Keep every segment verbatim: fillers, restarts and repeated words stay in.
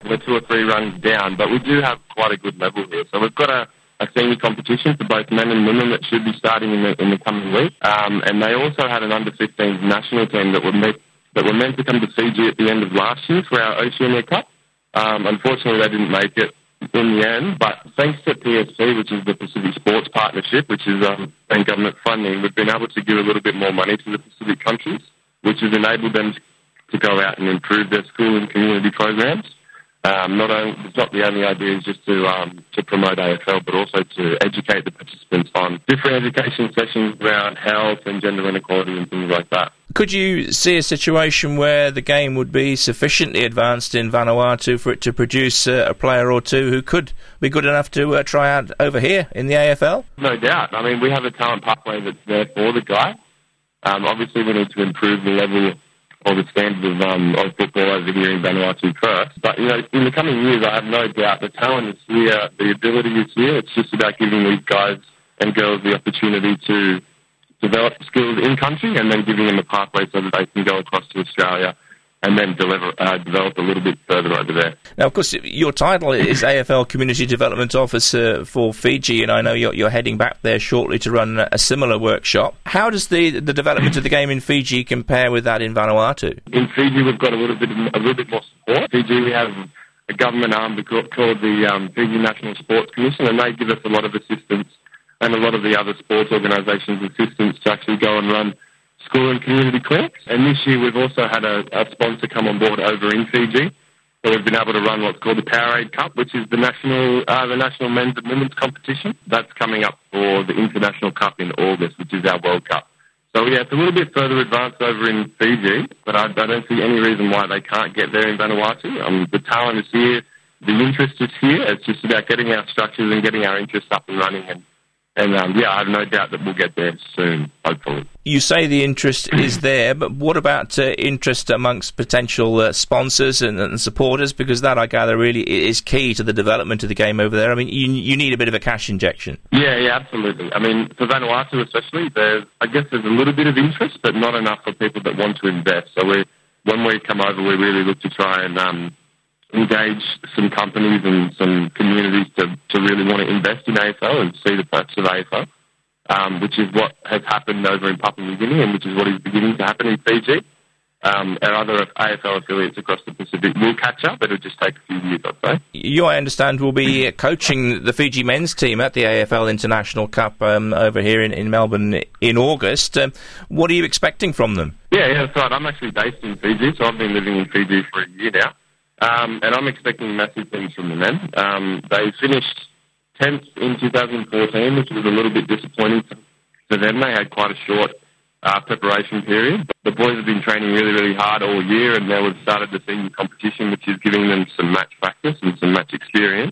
we're two or three runs down, but we do have quite a good level here. So we've got a, a senior competition for both men and women that should be starting in the, in the coming week. Um, and they also had an under fifteens national team that were, met, that were meant to come to Fiji at the end of last year for our Oceania Cup. Um, unfortunately, they didn't make it in the end, but thanks to P S C, which is the Pacific Sports Partnership, which is um, and government funding, we've been able to give a little bit more money to the Pacific countries, which has enabled them to go out and improve their school and community programs. Um, not only, it's not the only idea is just to um, to promote A F L, but also to educate the participants on different education sessions around health and gender inequality and things like that. Could you see a situation where the game would be sufficiently advanced in Vanuatu for it to produce uh, a player or two who could be good enough to uh, try out over here in the A F L? No doubt. I mean, we have a talent pathway that's there for the guy. Um, obviously, we need to improve the level or the standard of, um, of football over here in Vanuatu first. But, you know, in the coming years, I have no doubt the talent is here, the ability is here. It's just about giving these guys and girls the opportunity to develop skills in country and then giving them a pathway so that they can go across to Australia and then deliver, uh, develop a little bit further over there. Now, of course, your title is A F L Community Development Officer for Fiji, and I know you're, you're heading back there shortly to run a similar workshop. How does the, the development of the game in Fiji compare with that in Vanuatu? In Fiji, we've got a little bit, a little bit more support. Fiji, we have a government arm called the um, Fiji National Sports Commission, and they give us a lot of assistance and a lot of the other sports organisations assistance to actually go and run school and community clinics. And this year we've also had a, a sponsor come on board over in Fiji. So we've been able to run what's called the Powerade Cup, which is the national uh, the national men's and women's competition. That's coming up for the International Cup in August, which is our World Cup. So yeah, it's a little bit further advanced over in Fiji, but I, I don't see any reason why they can't get there in Vanuatu. Um, the talent is here, the interest is here. It's just about getting our structures and getting our interests up and running. And And, um, yeah, I have no doubt that we'll get there soon, hopefully. You say the interest is there, but what about uh, interest amongst potential uh, sponsors and, and supporters? Because that, I gather, really is key to the development of the game over there. I mean, you, you need a bit of a cash injection. Yeah, yeah, absolutely. I mean, for Vanuatu especially, there's, I guess there's a little bit of interest, but not enough for people that want to invest. So we, when we come over, we really look to try and um, engage some companies and some communities to, to really want to invest in A F L and see the purpose of A F L, um, which is what has happened over in Papua New Guinea and which is what is beginning to happen in Fiji. Um, and other A F L affiliates across the Pacific will catch up, but it'll just take a few years, I'd say. You, I understand, will be coaching the Fiji men's team at the A F L International Cup um, over here in, in Melbourne in August. Um, what are you expecting from them? Yeah, yeah, that's right. I'm actually based in Fiji, so I've been living in Fiji for a year now. Um, and I'm expecting massive things from the men. Um, they finished tenth in two thousand fourteen, which was a little bit disappointing for them. They had quite a short uh, preparation period. The boys have been training really, really hard all year, and now we've started the senior competition, which is giving them some match practice and some match experience.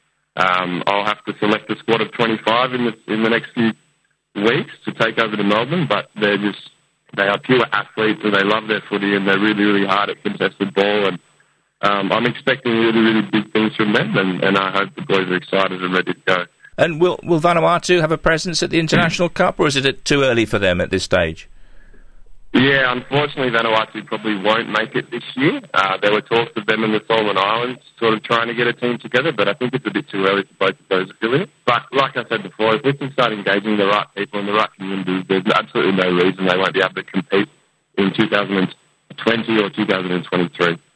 Um, I'll have to select a squad of twenty-five in the, in the next few weeks to take over to Melbourne, but they're just, they are pure athletes and they love their footy and they're really, really hard at contested ball. And Um, I'm expecting really, really big things from them, and, and I hope the boys are excited and ready to go. And will, will Vanuatu have a presence at the International Cup, or is it too early for them at this stage? Yeah, unfortunately, Vanuatu probably won't make it this year. Uh, there were talks of them and the Solomon Islands sort of trying to get a team together, but I think it's a bit too early for both of those affiliates. But like I said before, if we can start engaging the right people in the right communities, there's absolutely no reason they won't be able to compete in two thousand twenty or two thousand twenty-three.